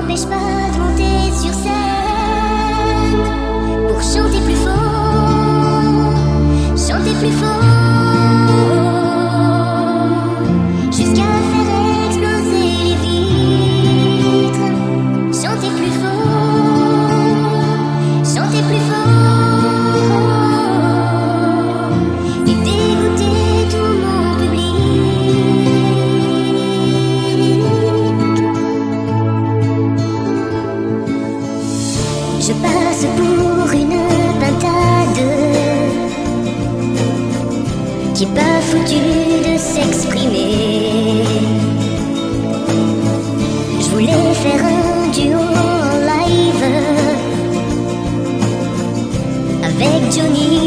m'empêche pas de monter sur scène pour chanter plus fort, chanter plus fort, jusqu'à faire exploser les vitres. Chanter plus fort, chanter plus fort, et dégoûter tout mon public. Je passe pour une pintade qui est pas foutue de s'exprimer. Je voulais faire un duo en live avec Johnny